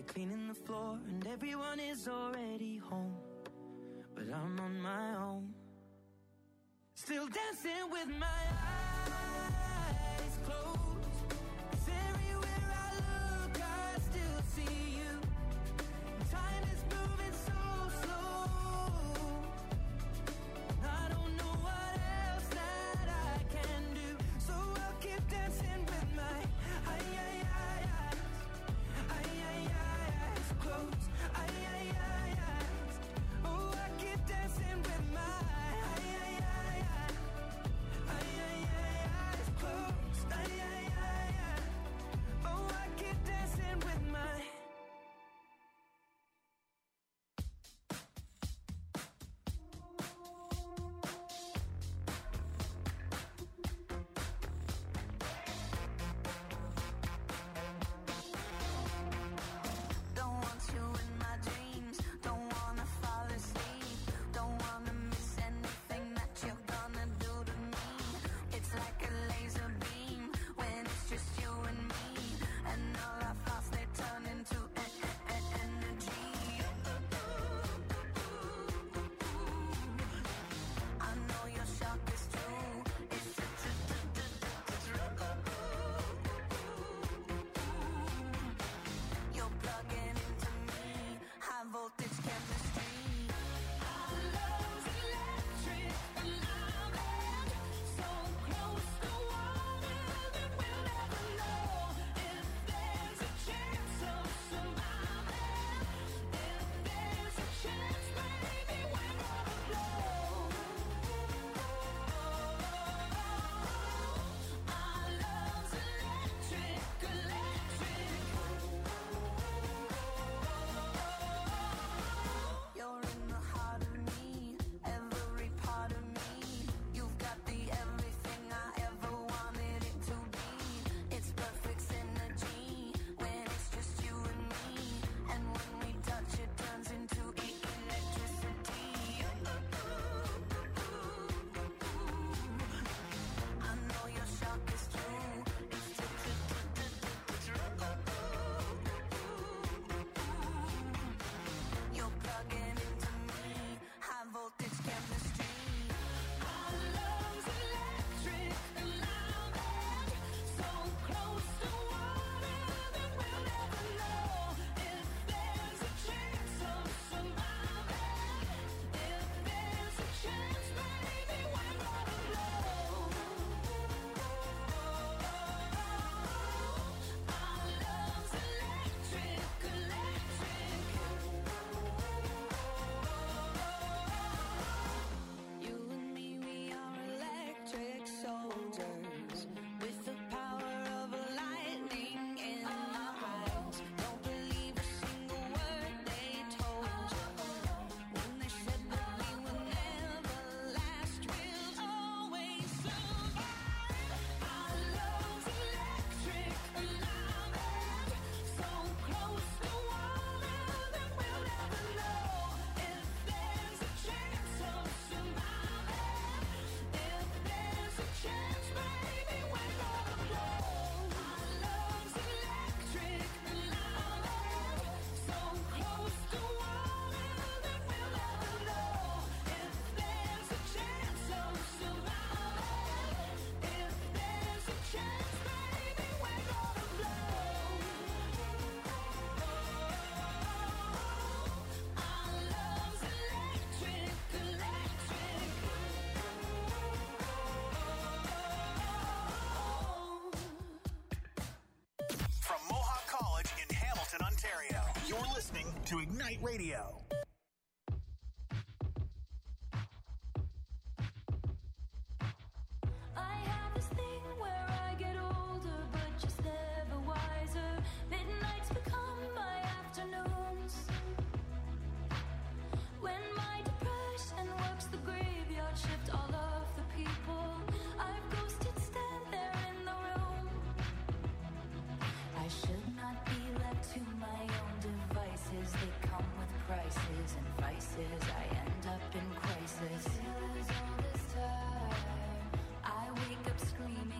They're cleaning the floor and everyone is already home, but I'm on my own, still dancing with my eyes closed. 'Cause everywhere I look I still see you. Time is moving so slow. I don't know what else that I can do, so I'll keep dancing with my eyes closed. Oh, I keep dancing with my to Ignite Radio. I end up in crisis. I wake up screaming.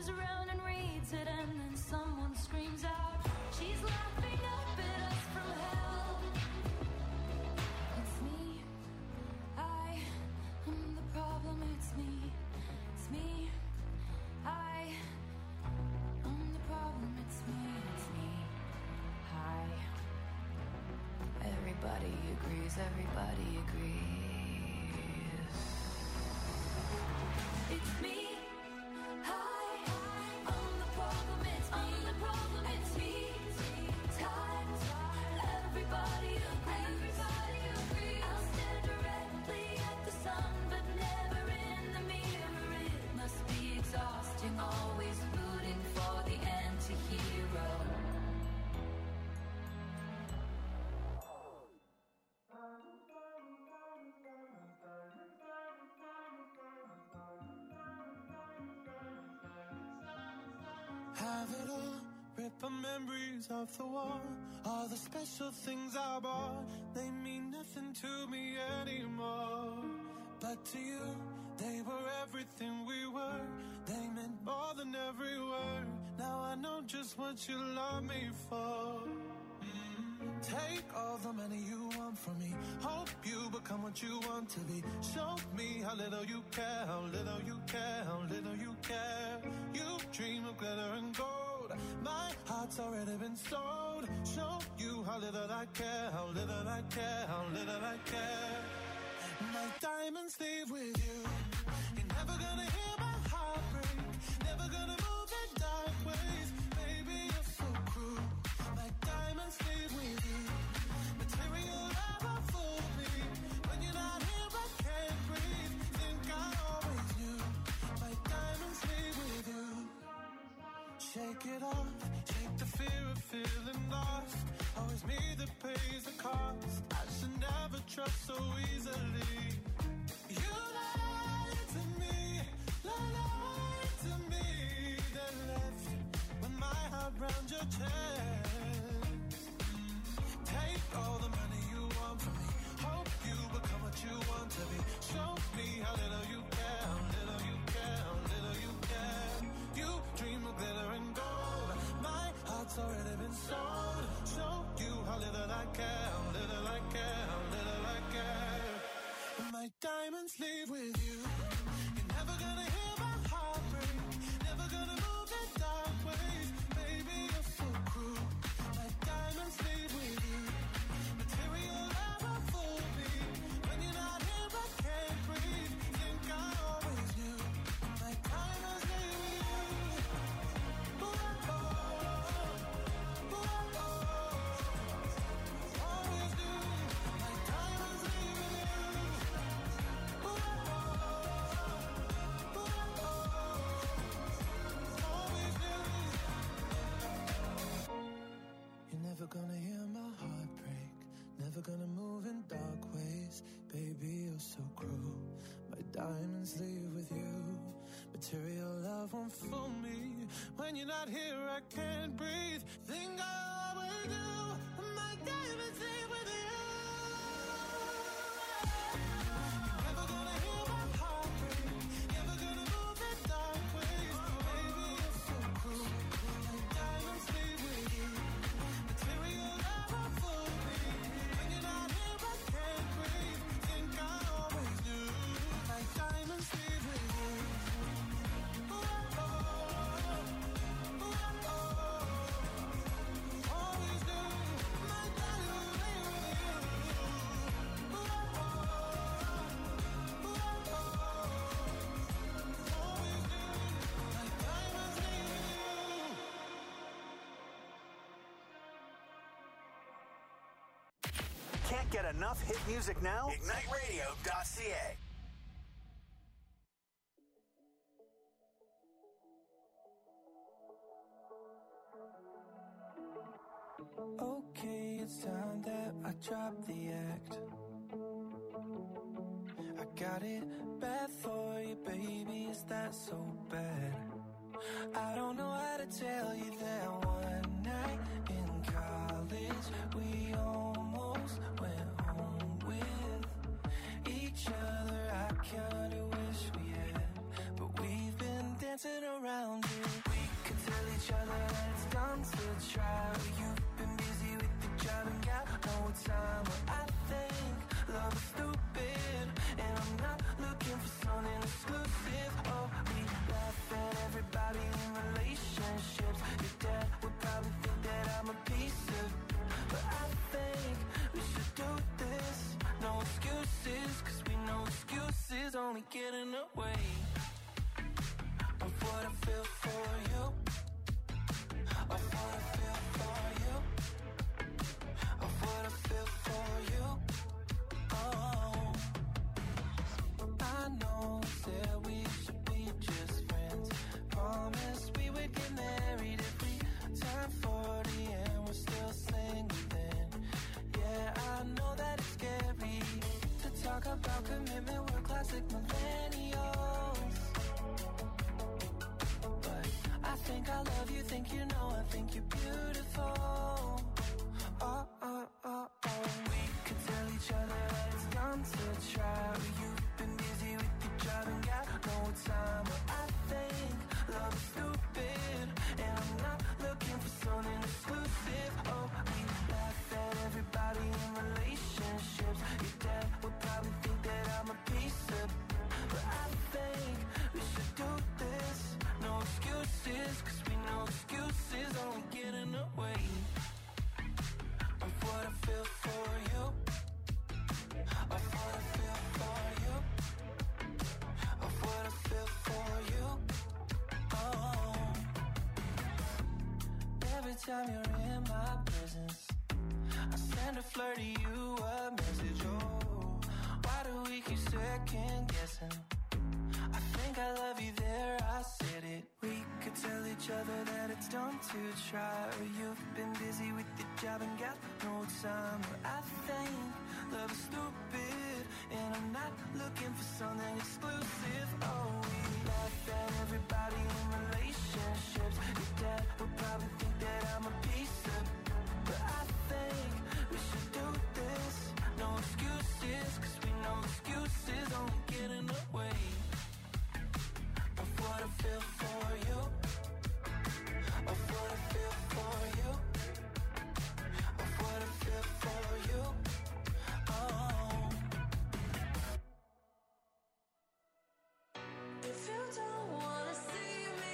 turns around and reads it, and then someone screams out, she's laughing up at us from hell. It's me, I am the problem, it's me, I am the problem, it's me, hi. Everybody agrees, everybody agrees. It's me. Always rooting for the anti-hero. Have it all, rip our memories off the wall. All the special things I bought, they mean nothing to me anymore. But to you, they were everything we were. They meant more than every word. Now I know just what you love me for. Take all the money you want from me. Hope you become what you want to be. Show me how little you care, how little you care, how little you care. You dream of glitter and gold. My heart's already been sold. Show you how little I care, how little I care, how little I care. My diamonds leave with you. You're never gonna hear my heart break. Never gonna move in dark ways. Baby, you're so cruel. My diamonds leave with you. Material never fooled me. When you're not here, I can't breathe. Think I always knew. My diamonds leave with you. Shake it off. Shake the fear of feeling lost. Always me that pays the cost. I should never trust so easily. You lied to me, lied to me. Then left with my heart round your chest. Take all the money you want from me. Hope you become what you want to be. Show me how little you care, how little you care, how little you care. You dream of glitter and gold. My heart's already been sold. Show you how little I care, how little I care, how little I care. My diamonds leave with you. You're never gonna hear my heart break. Never gonna move in dark ways. Baby, you're so cruel. My diamonds leave with you. Material never fooled me. When you're not here, I can't breathe. Think I always knew. My diamonds leave with you. Ooh, oh, ooh, oh, always do. My diamonds leave with you. You're never gonna hear my heart break. Never gonna move in dark ways. Baby, you're so cruel. My diamonds leave with you. Material love won't fool me. When you're not here, I can't breathe. Think I always do. My diamonds leave with you. You're never gonna hear my heart break. Never gonna move in dark ways. Baby, you're so cruel. My diamonds leave with you. Material never fooled me. When you're not here, I can't breathe. Think I always knew. My diamonds leave with you. Ooh, oh, ooh, oh, always do. My diamonds leave with you. Ooh, oh, ooh, oh, always do. My diamonds leave with you. Can't get enough hit music now? IgniteRadio.ca. Okay, it's time that I drop the act. I got it bad for you, baby, is that so bad? I don't know how to tell you that one night in college we almost went home with each other. I kinda wish we had, but we've been dancing around it commitment, we're classic millennials. But I think I love you, think you know, I think you're beautiful. Oh, oh, oh, oh. We could tell each other that it's dumb to try, but you've been busy with your job and got no time. But I think love is stupid, and I'm not looking for something exclusive. Oh, we laugh at everybody in relationships. Your dad would probably think that I'm a piece of, but I think we should do this. No excuses, cause we know excuses only get in the way of what I feel for you, of what I feel for you, of what I feel for you. Oh, every time you're in my presence, I send a flirt to you a message. Oh, why do we keep second guessing? I think I love you there, I said it. We could tell each other that it's dumb to try, or you've been busy with your job and got no time. But I think love is stupid, and I'm not looking for something exclusive. Oh, we laugh at everybody in relationships. Your dad would probably think that I'm a piece of, but I think we should do this. No excuses, cause we know excuses only get in the way of what I feel for you, of what I feel for you, of what I feel for you. Oh, If you don't wanna see me,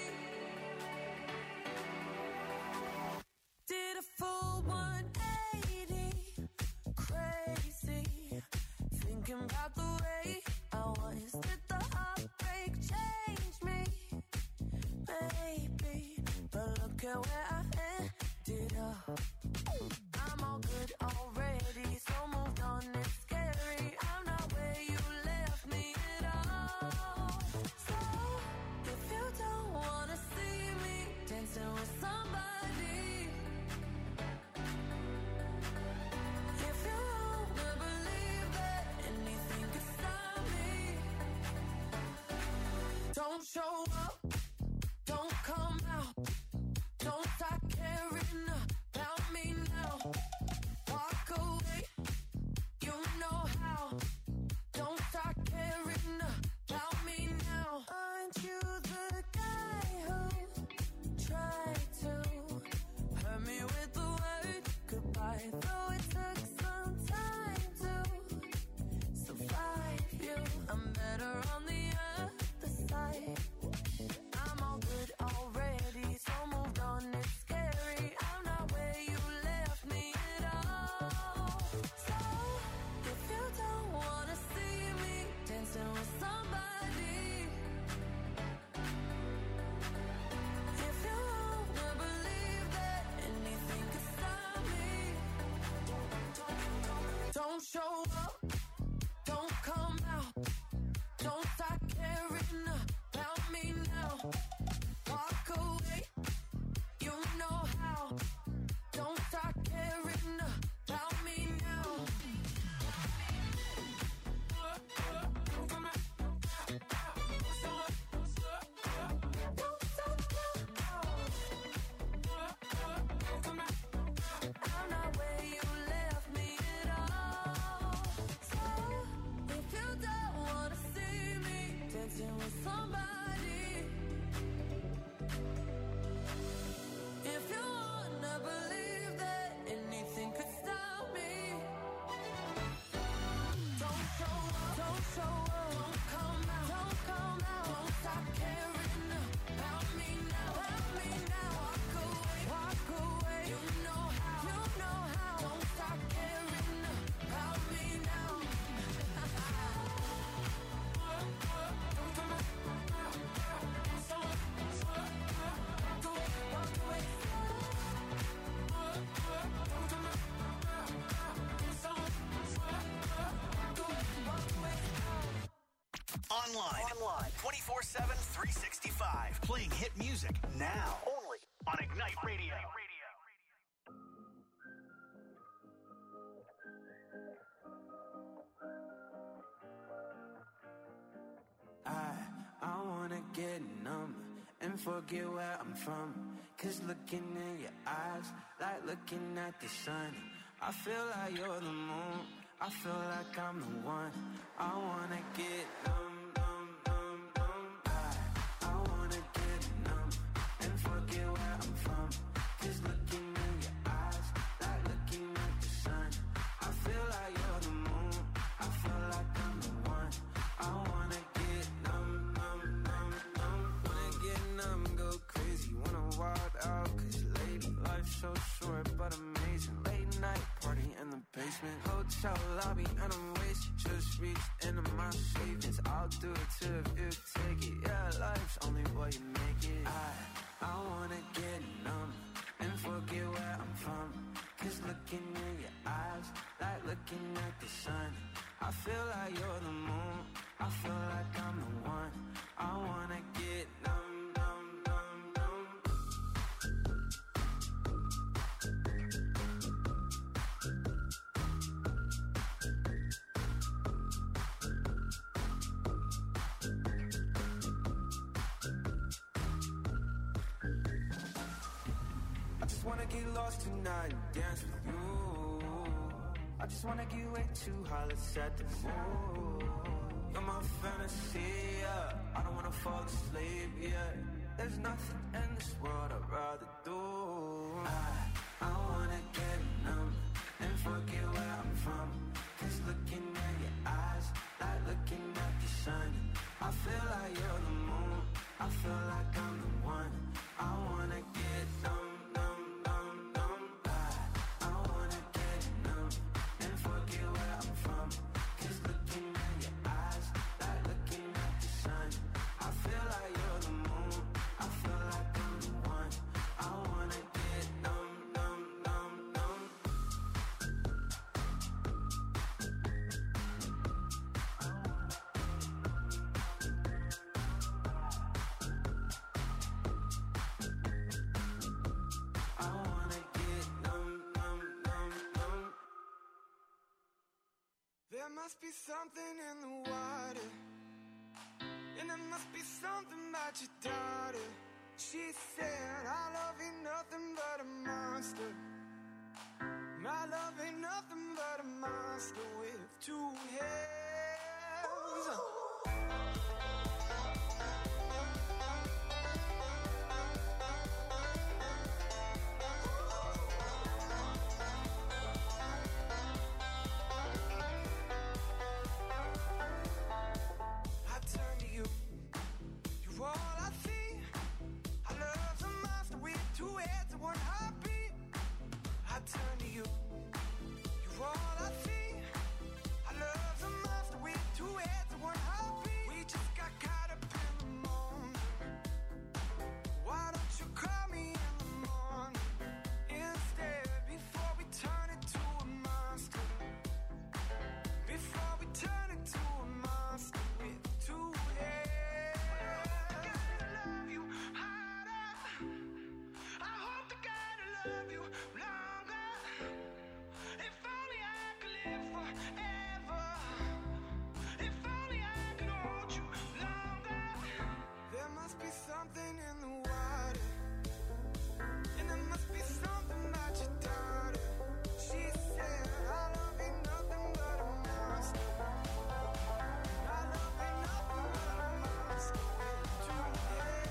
did a full 180, crazy, thinking about the way I was. Did the heartbreak change me? Maybe, but look at where I ended up. I'm all good already, so moved on, it's scary. I'm not where you left me at all. So, if you don't wanna see me dancing with somebody, if you wanna believe that anything could stop me, don't show up, don't come out, don't start caring about me now. Walk away, you know how. Don't start caring about me now. Aren't you the guy who tried to hurt me with the word goodbye? Though it took some time to survive you, I'm better on the other side. I'm all good already, so moved on, it's scary. I'm not where you left me at all. So, if you don't wanna see me dancing with somebody, if you wanna believe that anything could stop me, don't show up, don't come out, don't start caring about me now. Walk away, you know how. Don't start caring about me now. Don't stop now. I'm not where you left me at all. So, if you don't wanna see me dancing with somebody, if you wanna believe that anything could stop me, don't show up, don't show up, don't come out, don't come out, don't stop caring about me now, walk away, you know how, don't stop caring about me now. Online 24/7, 365. Playing hit music now. Only on Ignite Radio. forget where I'm from. Cause looking in your eyes, like looking at the sun. I feel like you're the moon, I feel like I'm the one. I wanna get numb, numb, numb, numb. I wanna get numb and forget where I'm from. Cause looking in your eyes, like looking at the sun. I feel like you're the moon, I feel like I'm the one. I wanna get numb, numb, numb, numb. Wanna get numb, go crazy, wanna wild out. Cause lady, life's so short but amazing. Late night party in the basement, hotel lobby and I'm wasted. Just reached into my savings, I'll do it too if you take it. Yeah, life's only what you make it. I wanna get numb and forget where I'm from. Cause looking in your eyes, like looking at the sun. I feel like you're the moon, I feel like I'm the one. I wanna get numb, numb, numb, numb. I just wanna get lost tonight and dance with you. I just wanna get way too high, let's set the mood. You're my fantasy, yeah. I don't wanna fall asleep, yeah. There's nothing in this world I'd rather do. I wanna get numb and forget where I'm from. Cause looking at your eyes, like looking at the sun. I feel like you're the moon, I feel like I'm the one. I wanna get numb, numb, numb, numb. I wanna get numb and forget where I'm from. Cause looking at your eyes, like looking at the sun. I feel like you're the moon, I feel like I'm the one. I wanna get numb, numb, numb, numb. I wanna get numb, numb, numb, numb. There must be something in the water, and there must be something about your daughter. She said, our love ain't nothing but a monster. My love ain't nothing but a monster with two heads. I turn to you, you're all I see. I love a monster with two heads and one heartbeat. I turn to you, you're all I see. I love a monster with two heads and one heartbeat. We just got caught up in the moment. Why don't you call me in the morning instead, before we turn into a monster? Before we turn into a monster with two heads. I love you harder. I hope to God I love you longer. If only I could live forever. If only I could hold you longer. There must be something in the water, and there must be something about your daughter. She said, our love ain't nothing but a monster. Our love ain't nothing but a monster with two heads.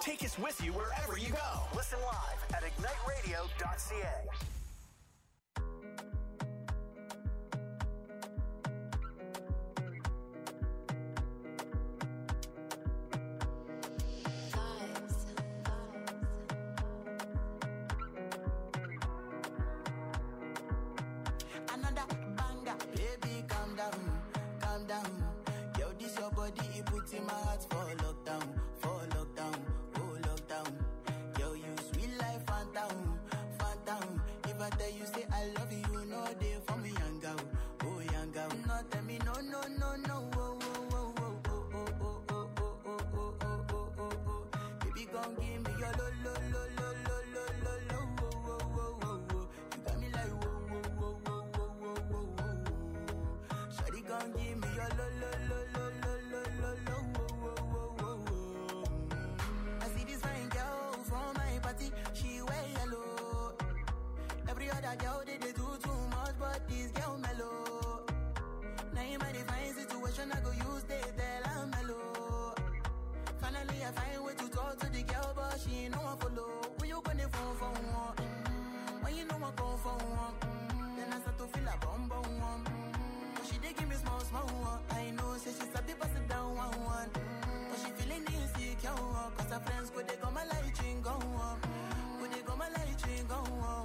Take us with you wherever you go. Listen live at igniteradio.ca. Another banger, baby, calm down, calm down. Yo, this your body, it puts in my heart for lockdown, oh lockdown. Yo, you sweet life, phantom, phantom. If I tell you say I love you, no day for me, young girl, oh young girl. No tell me no, no, no, no, oh, oh, oh, oh, oh, oh, oh, oh, oh, oh, oh, oh, oh, oh. Baby, gon' give me your lo, lo, lo, lo, lo, lo, lo, lo, oh, oh, oh, oh, oh. You got me like whoa, whoa, whoa, whoa, whoa, whoa, whoa, whoa. Shawty gon' give me your lo, lo, lo, lo, lo, lo, lo, lo, whoa, whoa, whoa, whoa. I see this fine girl from my party, she wear yellow. Every other girl they do too much, but this girl mellow. Now in my divine situation, I go use they tell I'm mellow. Finally, I find way to talk to the girl, but she ain't no one follow. When you gonna phone for one? When you know I go for one? Then I start to feel a bum bum one. But she dey give me small small one. I know, say she's a bit pass it down one. But she feeling insecure, cause her friends go they go my light ring go on. Go they go my light ring go on.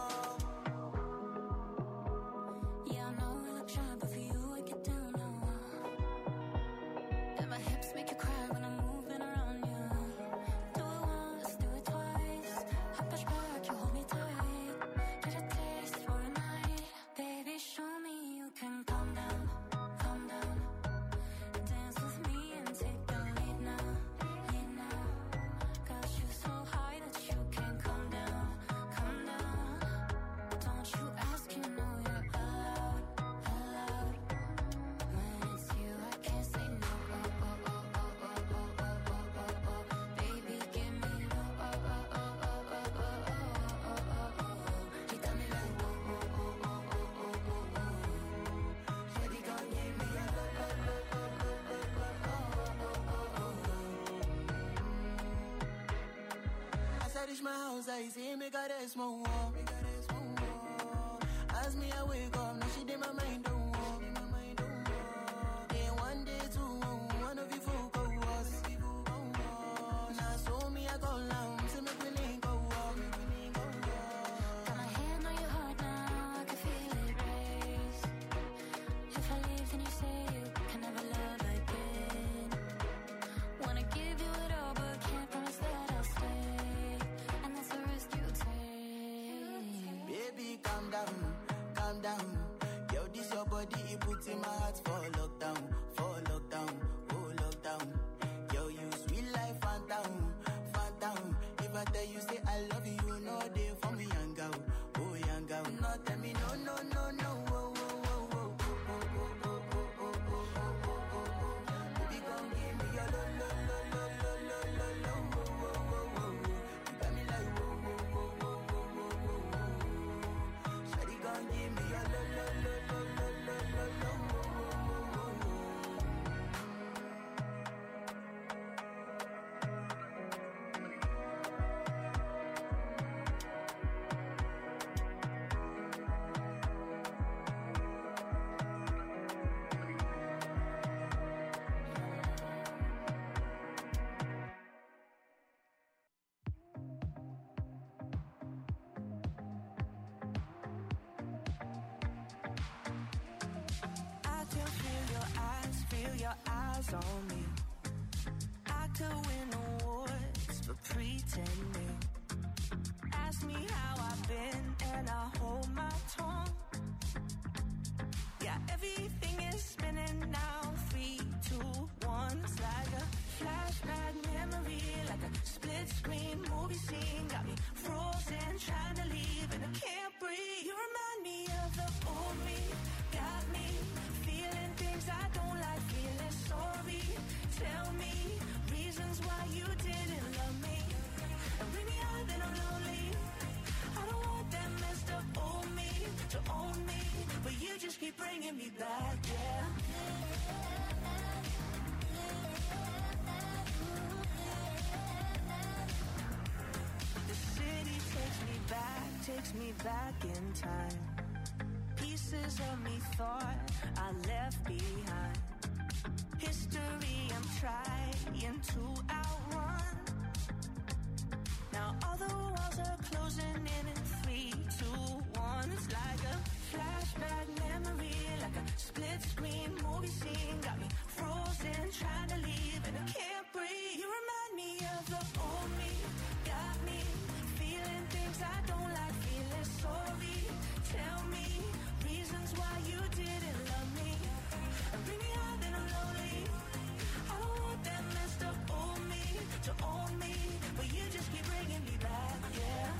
Yeah, I know I look shy, but for you I get down low. And my hips make you cry when I'm moving around you. Do it once, do it twice. I push back, you hold me tight. Get a taste for a night. Baby, show me you can calm down, calm down. Dance with me and take the lead now, lead now. Got you so high that you can't come down, come down. Don't you ask, you know you're allowed, allowed. When it's you, I can't say no. Oh, oh, oh, oh, oh, oh, oh, oh, oh, oh. Baby, give me no. Oh, oh, oh, oh, oh, oh, oh, oh, oh, oh. You got me like whoa, whoa, whoa, whoa, whoa, whoa, whoa, whoa. Shawty gon' give me a lo, lo, lo, lo, lo, lo, lo, oh, oh, oh, oh. As I reach my house, I see me got a small wall. As me I wake up, now she did my mind don't walk. Then one day two, one of you folk go was. Now so me I go long, see me willing go walk. Got my hand on your heart now, I can feel it race. If I leave, then you say you can never love again. Wanna give you it all, but can't promise that I'll stay. And that's the risk you take. Baby, calm down, calm down. Yo, this your body, it puts in my heart for lockdown, oh lockdown. Yo, you sweet life, phantom, phantom. If I tell you say I love you, no day for me, young girl, oh young girl. No, tell me no, no, no, no, oh, oh, oh, oh, oh, oh, oh, oh, oh, oh, oh, oh, oh. Baby, gon' give me your lo, lo, lo, lo, lo, lo, lo, lo, oh, oh, oh, oh. You got me like whoa, whoa, whoa, whoa, whoa, whoa, whoa, whoa. Shawty gon' give me your lo, lo, lo, lo, lo, lo, lo, lo, oh, oh, oh, oh, oh. I can feel your eyes on me. I could win awards for pretending. Ask me how I've been and I hold my tongue. Yeah, everything is spinning now. 3, 2, 1. It's like a flashback memory, like a split screen movie scene. Got me frozen, trying to leave and I can't breathe. You remind me of the old me. Got me feeling things I don't like, feeling sorry. Tell me reasons why you didn't love me. And bring me out, then I'm lonely. I don't want that messed up old me to own me, but you just keep bringing me back, yeah. takes me back in time. Pieces of me thought I left behind. History I'm trying to outrun. Now all the walls are closing in 3, 2, 1. It's like a flashback memory, like a split screen movie scene. Got me frozen, trying to leave and I can't breathe. You remind me of the old me. Got me feeling things I don't like, feeling sorry. Tell me reasons why you didn't love me. And bring me out and I'm lonely. I don't want that messed up old me to own me, but you just keep bringing me back, yeah.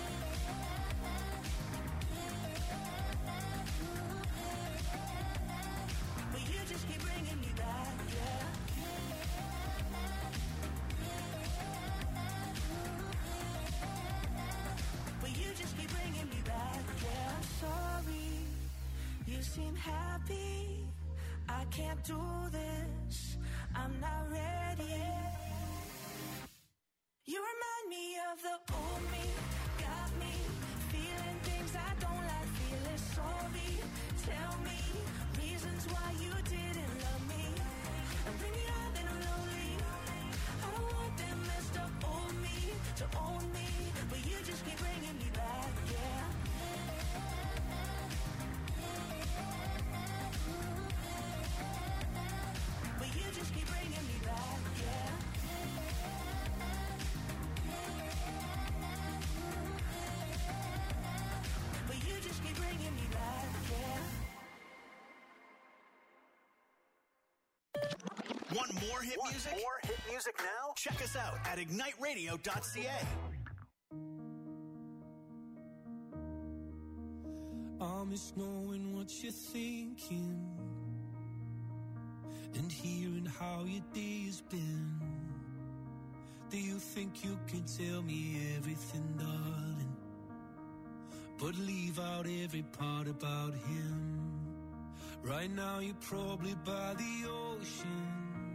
But you just keep bringing me back, yeah. But you just keep bringing me back, yeah. I'm sorry, you seem happy. I can't do this, I'm not ready. You remind me of the old me. Got me feeling things I don't like, feeling sorry. Tell me reasons why you didn't love me. And bring me out and I'm lonely. I don't want that messed up old me to own me, but you just keep bringing me back, yeah. But you just keep bringing me back, yeah. But you just keep bringing me back, yeah. Want more hit music? More hit music now? Check us out at igniteradio.ca. I miss knowing what you're thinking and hearing how your day's been. Do you think you can tell me everything, darling, but leave out every part about him? Right now you're probably by the ocean,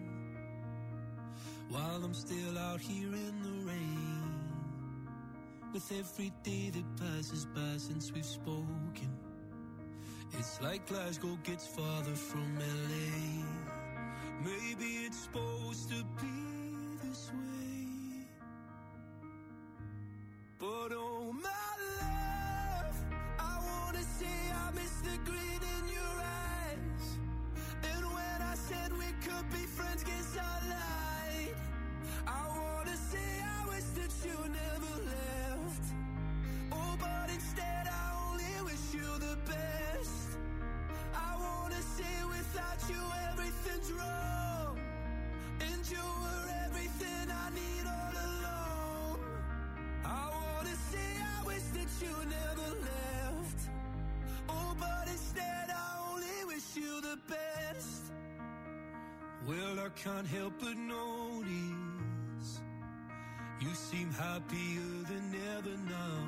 while I'm still out here in the rain. With every day that passes by since we've spoken, it's like Glasgow gets farther from LA. Maybe it's supposed to be this way, but oh my love, I wanna say I miss the grin in your eyes. And when I said we could be friends, guess I lied. I wanna say I wish that you never left. Oh, but instead I only wish you the best. I wanna say without you everything's wrong, and you were everything I need all along. I wanna say I wish that you never left. Oh, but instead I only wish you the best. Well, I can't help but notice you seem happier than ever now.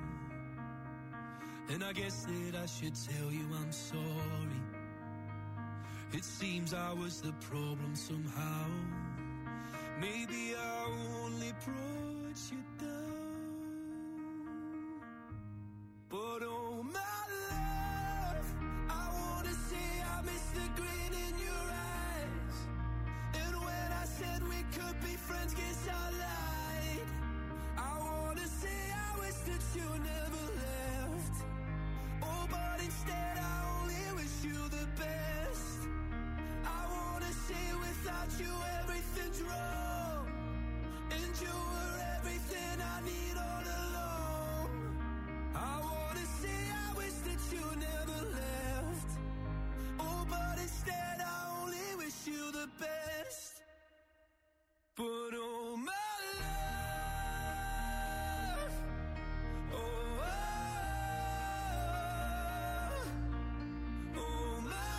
And I guess that I should tell you I'm sorry. It seems I was the problem somehow. Maybe I only brought you down. But oh my love, I wanna say I miss the grin in your eyes. And when I said we could be friends, guess I lied. I wanna say I wish that you never left. Oh, but instead I only wish you the best. I wanna say without you everything's wrong, and you were everything I need all along. I wanna say I wish that you never left. Oh, but instead I only wish you the best. But oh my love, oh, oh my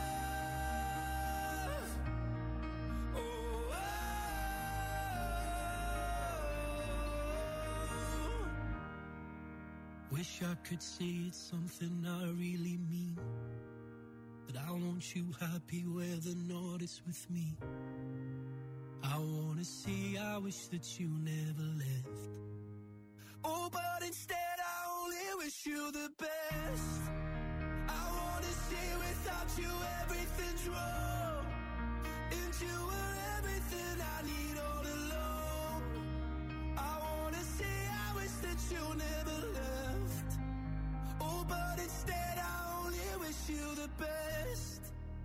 love, oh, wish I could say it's something I really mean, that I want you happy where the north is with me. I wanna say I wish that you never left. Oh, but instead I only only wish you the best. I wanna say without you everything's wrong, and you were everything I need all along. I wanna say I wish that you never left. Oh, but instead I only wish you the best.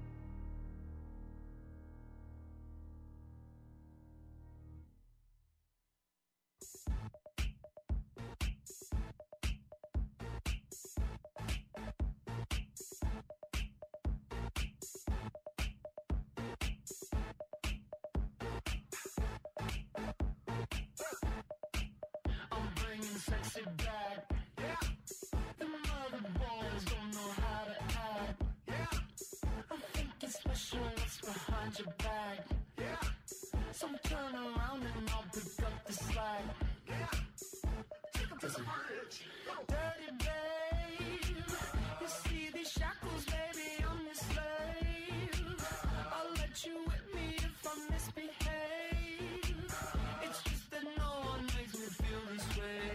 I'm bringing sexy back. Yeah. The mother boys don't know how to act. Yeah. I'm thinking special what's behind your back. Yeah. So turn around and I'll pick up the slack. Yeah. Take 'em to the bridge. Dirty babe. You see these shackles, baby, I'm your slave. I'll let you whip me if I misbehave. It's just that no one makes me feel this way.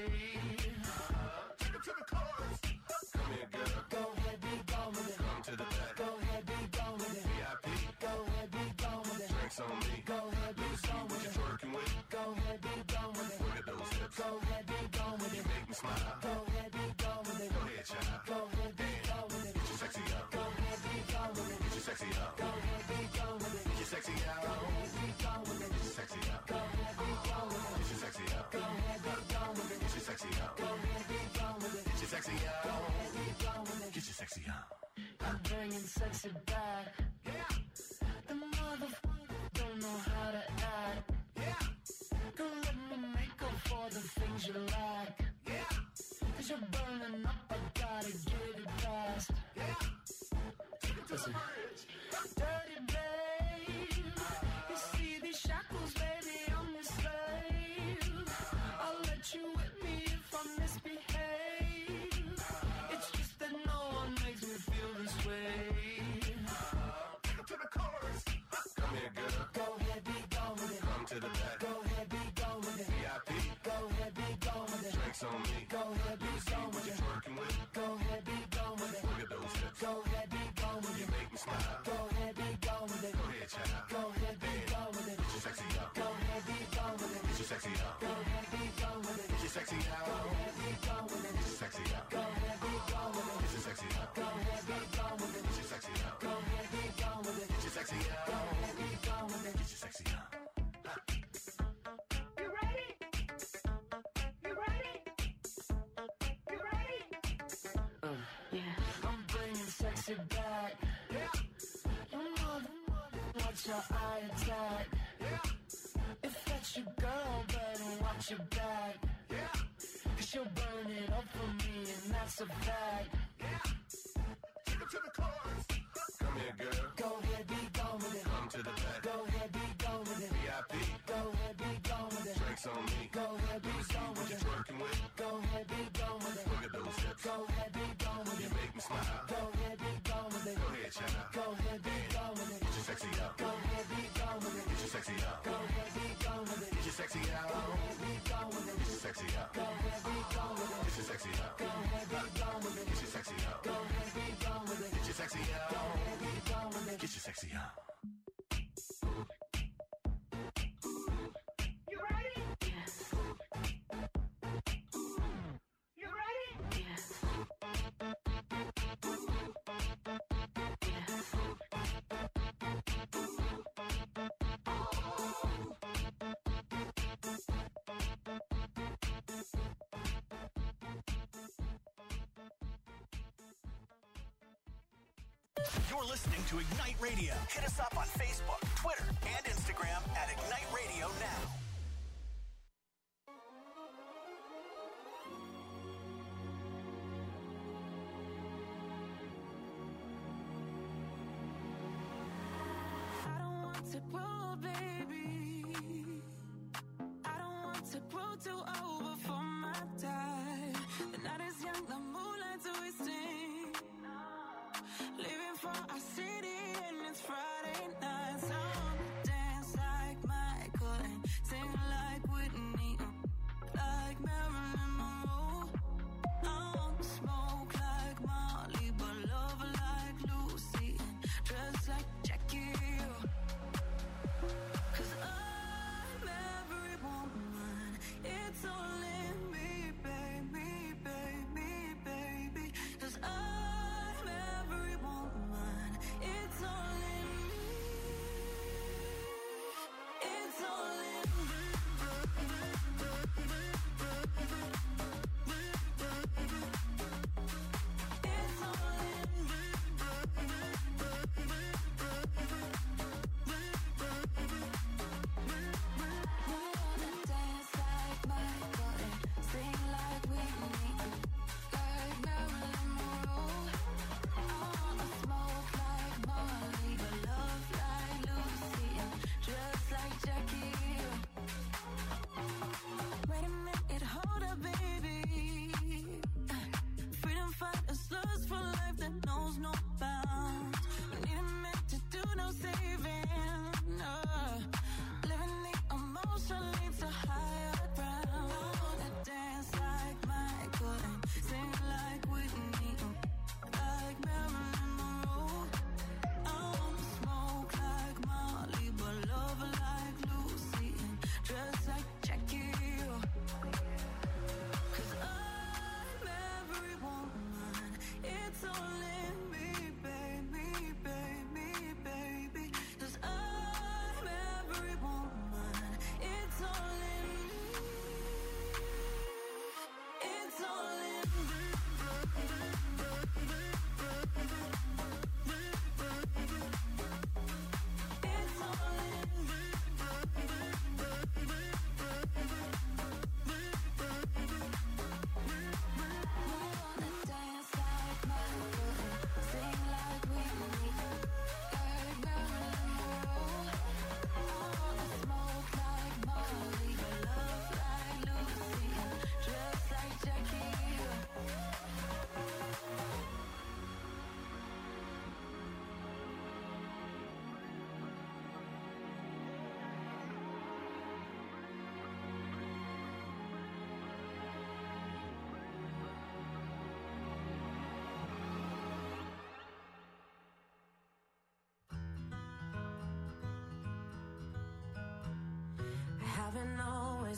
Take 'em to the chorus. Come here, girl. Go ahead, be gone with it. Come to the back. Go ahead, be gone with it. VIP. Go ahead, be gone with it. Drinks on me. Go ahead, be gone with it. Working with. Go ahead, be gone with it. Look at those hips. Go ahead, be gone with it. You make me smile. Go ahead, be gone with it. Go ahead, child. Go ahead, be gone with it. Get your sexy out. Go ahead, be gone with it. Get your sexy out. Go ahead, be gone with it. Get your sexy out. Go ahead, be gone with it. Get your sexy out. Go ahead, be gone with it. Get your sexy out. Go ahead, be gone with it. Get your sexy out. Go ahead, be gone with it. Get your sexy out. Go ahead, be gone with it. Get your sexy out. I'm bringing sexy back. Yeah. The motherfucker don't know how to act. Yeah. Don't let me make up for the things you lack. Yeah. 'Cause you're burning up, I gotta get it fast. Yeah. Listen. Dirty babe. You see these shackles, baby, I'm your slave. I'll let you whip me if I misbehave. It's just that no one makes me feel this way. Take 'em to the chorus. Come here, girl. Go ahead, be gone with it. Come to the back. Go ahead, be gone with it. VIP. Go ahead, be gone with it. Drinks on me. Go ahead, be gone with What you it. working with? Go ahead, be gone with it. Look at those hips. Go ahead, be gone with You it. make me smile. Go ahead, be gone with it. Go ahead, child. Go ahead, be gone with it. Get your sexy out. Go ahead, be gone with it. Get your sexy out. Go ahead, be gone with it. Get your sexy out. Go ahead, be gone with it. Get your sexy out. Go ahead, be gone with it. Get your sexy out. Go ahead, be gone with it. Get your sexy out. Go ahead, be gone with it. Get your sexy out. Go ahead, be gone with it. Get your sexy out. You ready? You ready? You ready? I'm bringing sexy back. Yeah. You mother, watch your eye attack. Yeah. If that's your girl, better watch your back. Yeah. 'Cause she'll burn it up for me, and that's a fact. Take 'em to the chorus. Come here, girl. Go ahead, be gone with it. Come to the back. Go ahead, be gone with it. VIP. Go ahead, be gone with it. Drinks on me. Go ahead, be gone What with you it. working with? Go ahead, be gone with it. Look at those hips. Go ahead, be gone with You it. make me smile. Go ahead, be gone with it. Go ahead, child. Go ahead, be gone with it. Get your sexy out. Go ahead, be gone with it. Get your sexy out. Go ahead, be gone with it. Get your sexy out. Go ahead, be gone with it. Get your sexy out. Go ahead, be gone with it. Get your sexy out. Go ahead, be gone with it. Get your sexy out. Go ahead, be gone with it. Get your sexy out. Go ahead, be gone with it. Get your sexy out. You ready? You ready? You're listening to Ignite Radio. Hit us up on Facebook, Twitter, and Instagram at Ignite Radio Now. I don't want to grow, baby. I don't want to grow too old before my time. The night is young, the moonlight's twisting. Living for our city and it's Friday night. So I wanna dance like Michael and sing like Whitney, like Marilyn Monroe. I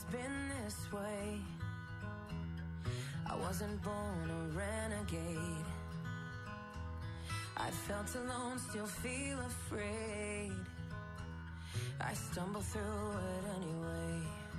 always been this way. I wasn't born a renegade. I felt alone, still feel afraid. I stumble through it anyway.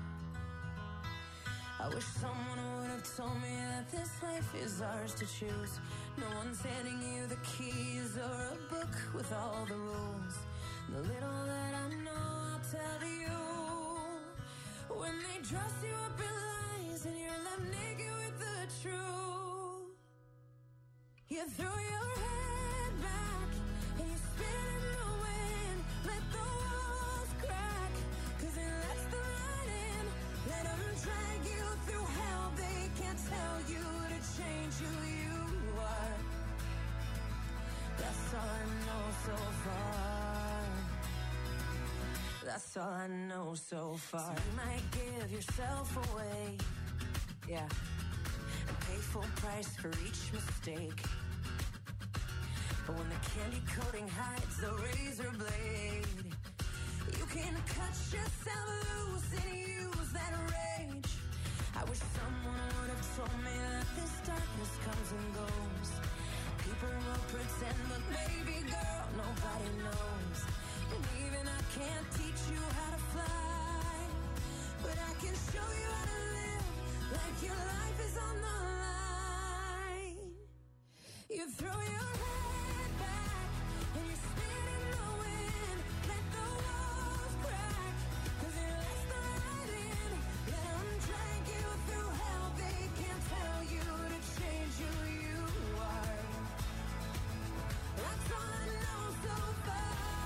I wish someone would have told me that this life is ours to choose. No one's handing you the keys or a book with all the rules. The little that I know, I'll tell you. When they dress you up in lies and you're left naked with the truth, you throw your head back and you spin in the wind. Let the walls crack, 'cause it lets the light in. Let them drag you through hell. They can't tell you to change who you are. That's all I know so far. That's all I know so far. So you might give yourself away, yeah, and pay full price for each mistake. But when the candy coating hides the razor blade, you can cut yourself loose and use that rage. I wish someone would have told me that this darkness comes and goes. People will pretend, but baby girl, nobody knows. And even I can't teach you how to fly, but I can show you how to live like your life is on the line. You throw your head back and you spin in the wind. Let the walls crack, 'cause it lets the light in. Let them drag you through hell. They can't tell you to change who you are. That's all I know so far.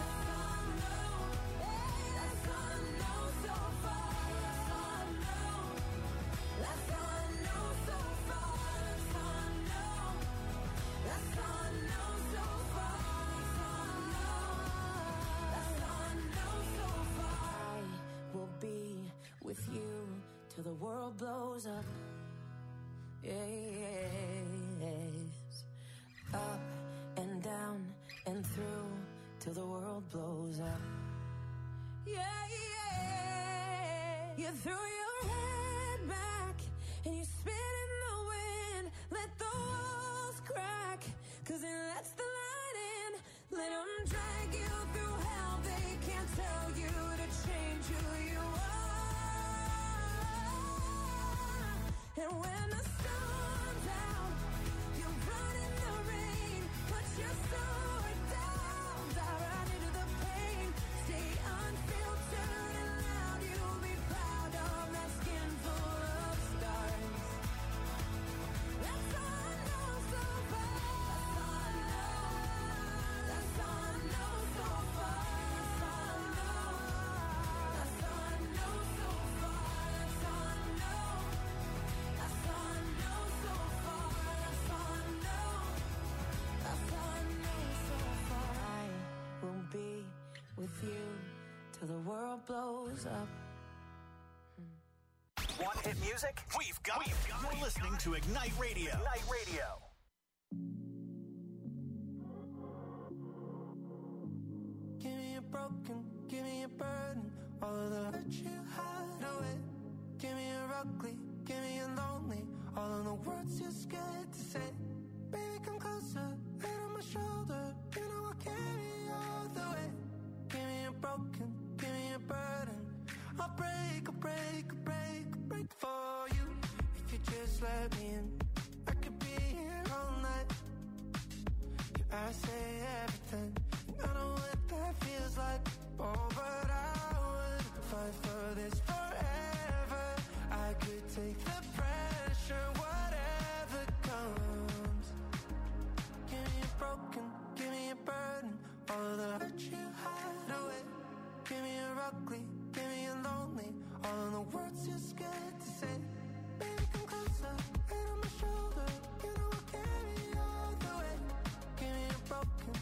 That's all I know so far. That's all I know. That's all I know so far. That's all I know. That's all I know so far. That's all I know so far. I will be with you till the world blows up. Yes. Up and down and through till the world blows up. Yeah, yeah. You throw your head back and you spin in the wind. Let the walls crack, 'cause it lets the light in. Let them drag you through hell. They can't tell you to change who you are. And when the sun's out, you run in the rain. Put your sword down, dive right into the pain. Stay unfiltered and loud. You'll be proud of that skin full of scars. That's all I know so far. That's all I know. That's all I know so far. That's all I know. That's all I know so far. That's all I know. That's all I know so far. That's all I know. That's all I know so far. I will be with you till the world blows up. Want hit music? We've got it. You're listening to Ignite Radio. Ignite Radio. Give me a broken, give me a burden, all of the hurt you hide away. Give me a ugly, give me a lonely, all of the words you're scared to say. Baby, come closer, head on my shoulder, you know I'll carry you all the way. Give me a broken, give me a burden, I'll break, I'll break, I'll break, I'll break for you. If you just let me in, I could be here all night. Yeah, I say everything, and I know what that feels like. Oh, but I would fight for this forever. I could take the pressure, whatever comes. Give me a broken, give me a burden, all of the hurt you hide away. Give me a ugly, give me a lonely, all of the words you're scared to say. Baby, come closer, head on my shoulder, you know I'll carry you all the way. Give me a broken,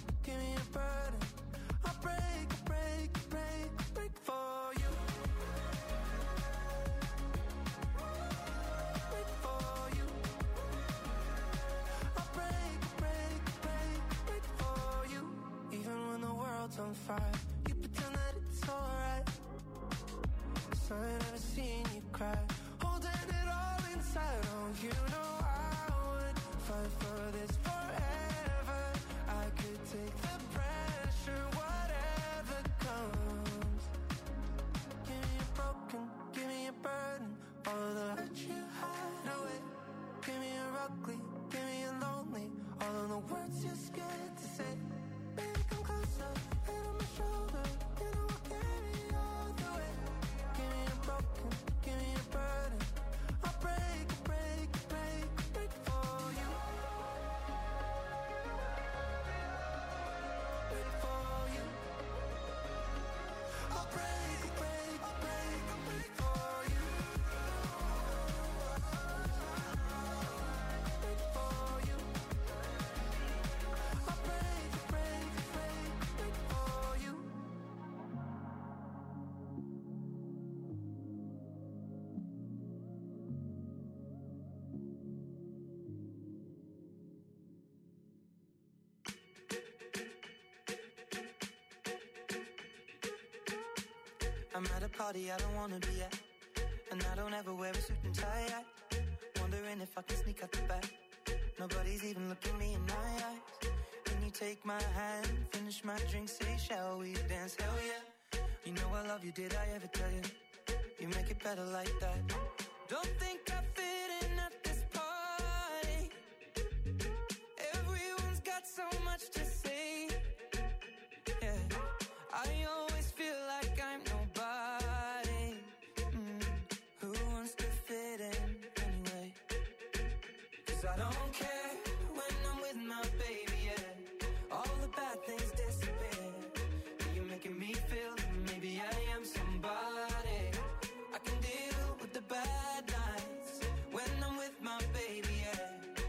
I'm at a party I don't wanna be at, and I don't ever wear a suit and tie. Wondering if I can sneak out the back. Nobody's even looking me in my eyes. Can you take my hand, finish my drink, say shall we dance? Hell yeah. You know I love you, did I ever tell you? You make it better like that. Don't think I fit in at this party. Everyone's got so much to say. Yeah, I always feel like I'm nobody. Who wants to fit in anyway? 'Cause I don't care when I'm with my baby, yeah. All the bad things disappear. You're making me feel that maybe I am somebody. I can deal with the bad nights when I'm with my baby, yeah.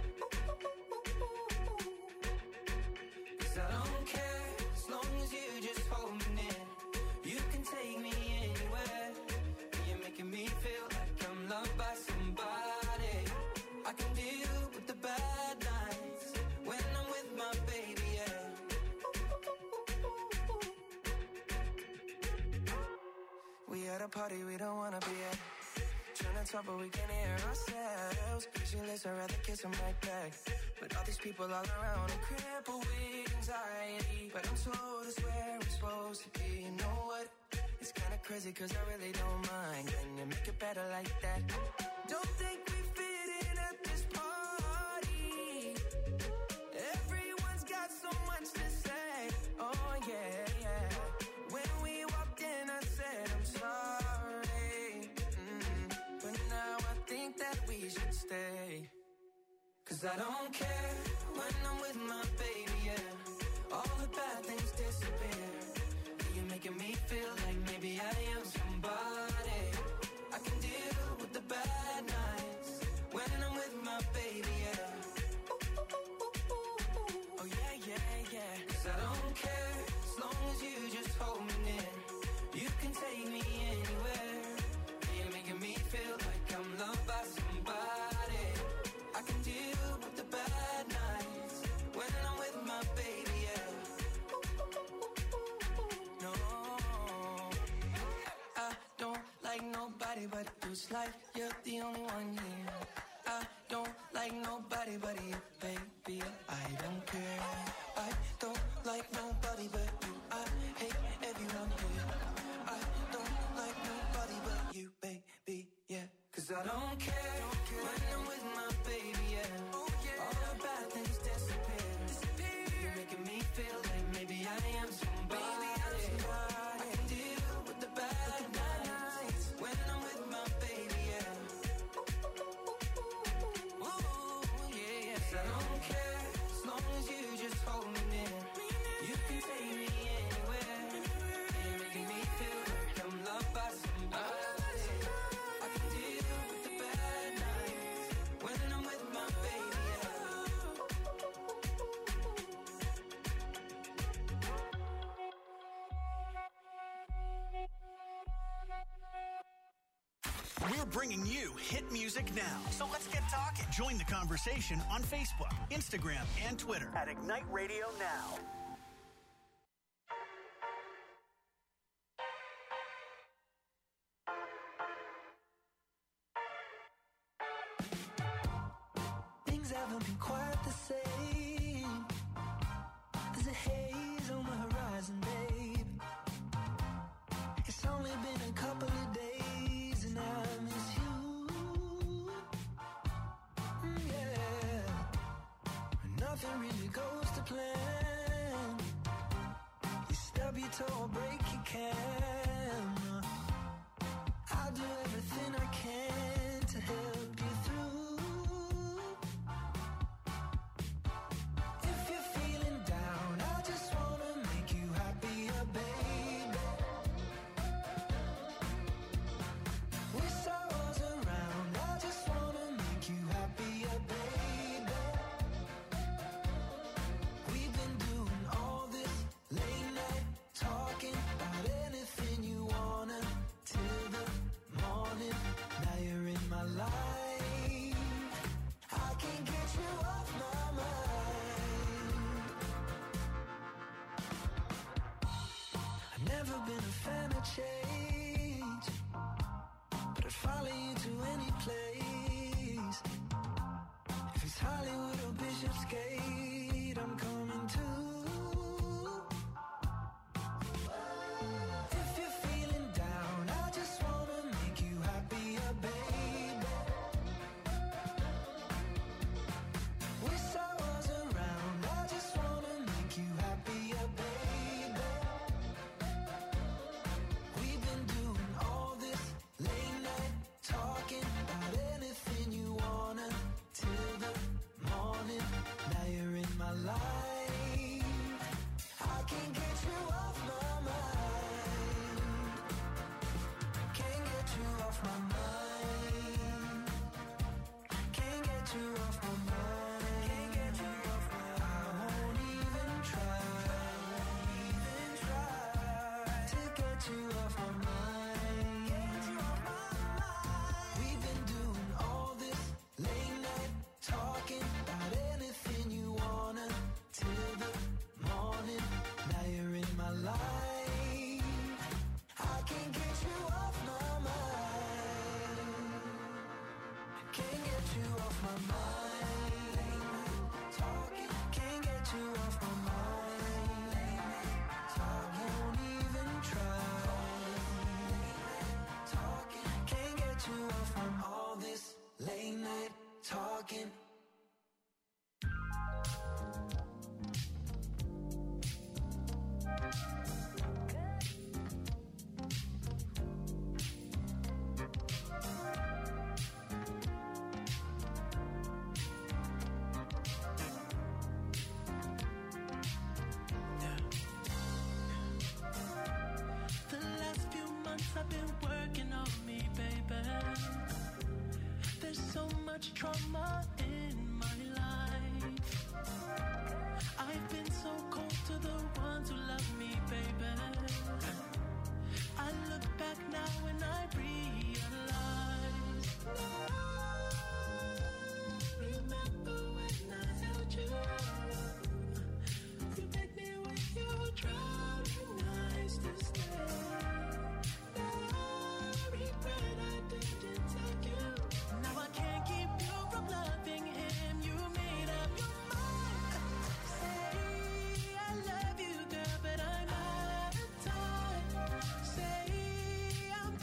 'Cause I don't care as long as you just hold me near. You can take me anywhere. You're making me feel like I'm loved by somebody. I can deal with the bad nights when I'm with my baby, yeah. We at a party we don't wanna be at. Trying to talk but we can't hear ourselves. Pictureless, I'd rather kiss them right back. But all these people all around are crippled with anxiety. But I'm told it's where I'm supposed to be. You know what? It's kinda crazy 'cause I really don't mind. Can you make it better like that? Don't think we fit in at this party. Everyone's got so much to say. Oh yeah, yeah. When we walked in I said I'm sorry. But now I think that we should stay. 'Cause I don't care when I'm with my baby, yeah. All the bad things disappear. You're making me feel like maybe I am somebody. I can deal with the bad nights when I'm with my baby, yeah. Oh yeah, yeah, yeah. 'Cause I don't care as long as you just hold me near. You can take me anywhere. You're making me feel like I'm loved by somebody. I can deal with the bad nights when I'm with my baby, yeah. No, I don't like nobody but you. It's like you're the only one here. I don't like nobody but you, baby. I don't care. I don't like nobody but you. I hate everyone here. I don't like nobody but you, baby, yeah. 'Cause I don't care when I'm with my baby, yeah. All the bad things disappear. You're making me feel like maybe I am somebody. I can deal with the bad nights when I'm with my baby, yeah. Ooh, yeah, yeah. 'Cause I don't care as long as you just hold me near. You can take me anywhere. You're making me feel like I'm loved by somebody. I can deal with the bad nights when I'm with my baby, yeah. We're bringing you hit music now. So let's get talking. Join the conversation on Facebook, Instagram, and Twitter at Ignite Radio Now. Things haven't been quite the same. There's a haze on the horizon, babe. It's only been a couple of days and I miss you. Yeah. Nothing really goes to plan. You stub your toe or break your camera. I'll do everything I can to help you through. If you're feeling down, I just wanna make you happier, baby. With sorrows around, I just wanna make you happier, baby. We've been doing all this late night talking about anything you wanna till the morning. Now you're in my life. I can't get you off my mind. I've never been a fan of change. follow you to any place. If it's Hollywood or Bishopsgate, I'm coming too. If you're feeling down, I just wanna make you happier, baby. Wish I was around, I just wanna make you happier, baby. We've been doing all this late night talking about anything you wanna till the morning. Now you're in my life, I can't get you off my mind. Can't get you off my mind. Can't get you off my mind. Can't get you off my mind. I won't even try to get you off my mind. We've been doing all this late night talking about anything you wanna till the morning. Now you're in my life, I can't get you off my mind. Can't get you off my mind. Talking, can't get you off my mind. I won't even try. Talking, can't get you off from all this late night talking. The last few months I've been working on me, baby. There's so much trauma in my life. I've been so cold to the ones who love me, baby. I look back now and I realize. Remember when I held you? You made me with your drowning eyes to stay. I regret I didn't take you. Now I can't keep you from loving him. You made up your mind. Say I love you, girl, but I'm out of time. Say I'm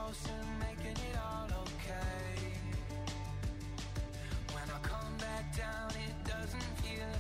close and